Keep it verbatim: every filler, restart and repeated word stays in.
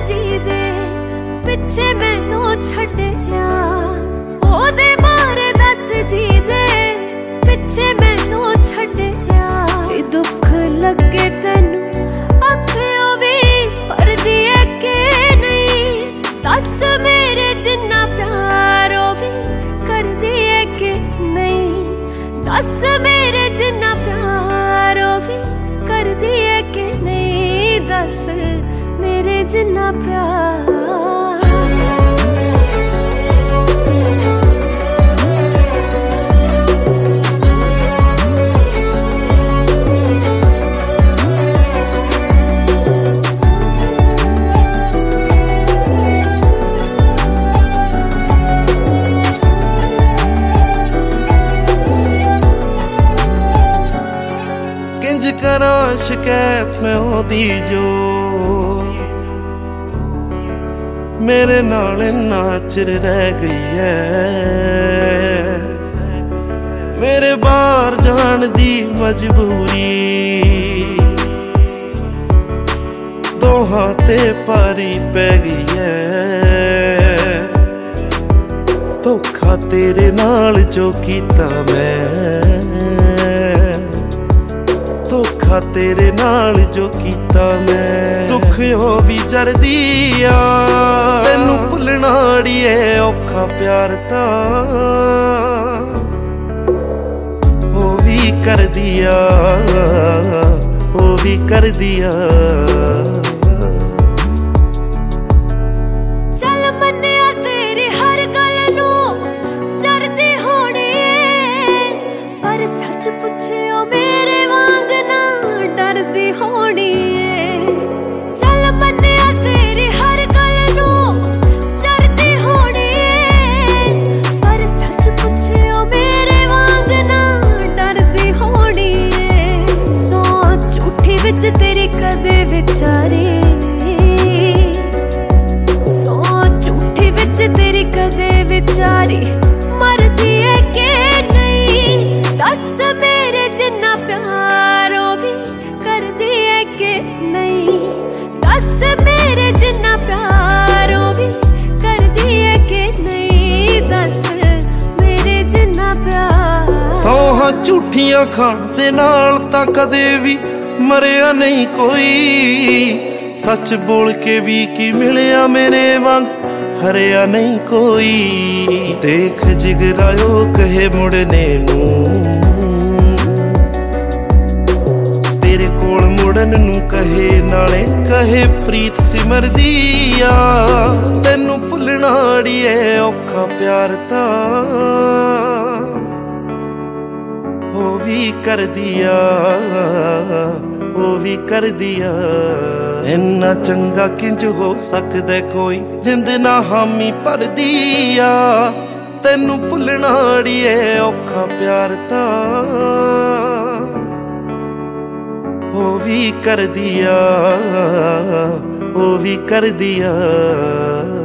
जी दे पिछे मैनू छड्डिया ओदे मारे दस जी दे पिछे मैनू छड्डिया जे दुख लगे तैनू अखियों भी भरदी है के नहीं दस मेरे जिन्ना प्यार ओ भी करदी है के नहीं दस मेरे जिन्ना प्यार ओ भी करदी है के नहीं दस मेरे जिन्ना प्यार। किंज करा शिकायत मैं ओदी जो मेरे नाल इन्ना चिर रह गई है मेरे बाहर जान दी मजबूरी दोहां ते पारी पै गई है धोखा तेरे नाल जो कीता मैं धोखा तेरे नाल जो कीता मैं दुख हो भी जरदी आ तैनू भुलना अड़िए औखा प्यार ता ओ भी कर दिया ओ भी कर दिया। चल मन्निया तेरी हर गल नू जरदी होनी पर सच पुछियो मेरे वांग ना डरदी होनी चल मन्निया तेरी हर गल नू जरदी होनी पर सच पुछियो मेरे वांग ना डरदी होनी सो झूठी विच तेरी कदे विचारी सो झूठी विच तेरी कदे विचारी मरदी है के नहीं दस मेरे जिन्ना प्यार ओ भी करदी है के नहीं दस मेरे जिन्ना प्यार ओ भी करदी है के नहीं दस मेरे जिन्ना प्यार। सौहां झूठियां खाण दे नाल तां कदे भी मरिया नहीं कोई सच बोल के भी की मिलिया मेरे वांग हरिया नहीं कोई देख जिगरायो कहे मुड़ने नू तेरे कोल मुड़न नू कहे नाले कहे प्रीत सिमरदी आ तैनू भुलना अड़िए औखा प्यार ता ओ भी कर दिया ओ भी कर दिया। इन्ना चंगा किंज हो सकदा कोई जिंद ना हामी भर दिया तैनू भुलना अड़िए औखा प्यार ता ओ भी कर दिया ओ भी कर दिया।